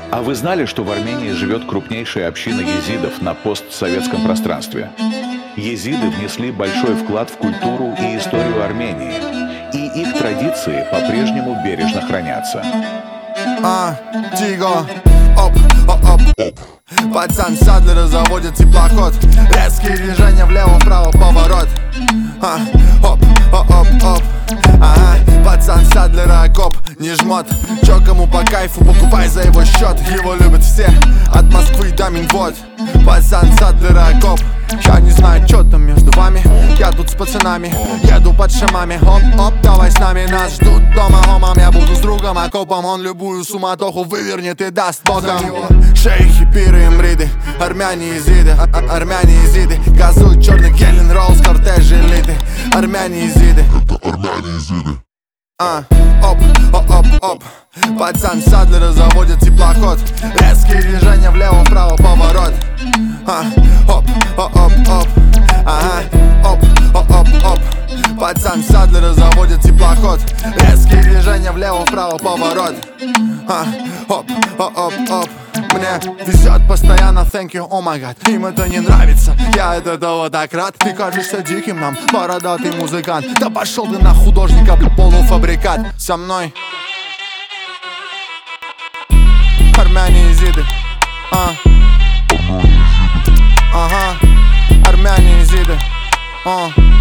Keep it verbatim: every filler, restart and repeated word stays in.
А вы знали, что в Армении живет крупнейшая община езидов на постсоветском пространстве? Езиды внесли большой вклад в культуру и историю Армении, и их традиции по-прежнему бережно хранятся. А, Тиго, оп, оп, оп, оп. Пацан Садлера заводит теплоход. Резкие движения влево-вправо, поворот. А, оп, оп, оп, оп. Ага, пацан Садлера коп, не жмот. Чё кому по кайфу, покупай за его счет. Его любят все, от Москвы до Минвод. Пацан Садлера коп. Я не знаю, чё там между вами. Я тут с пацанами, еду под шамами. Оп, оп, давай с нами, нас ждут дома гомом. Я буду с другом окопом, он любую суматоху вывернет и даст боком. Шейхи, пиры, имриды, армяне езиды, армяне езиды. Газуют черный Келлен Роллс, кортеж элиты. Армяне езиды, это армяне езиды. А, оп, оп, оп, оп. Пацан Садлера заводит теплоход. Резкие движения влево-вправо, поворот. А, оп, оп, оп, оп. Ага, оп, оп, оп, оп. Пацан Садлера заводит теплоход. Резкие движения влево-вправо, поворот. А, оп, оп, оп, оп. Мне везет постоянно, thank you, oh my god. Им это не нравится, я от этого так рад. Ты кажешься диким нам, бородатый музыкант. Да пошел ты на художника, полуфабрикат. Со мной армяне езиды. А. Ага, армяне езиды. А.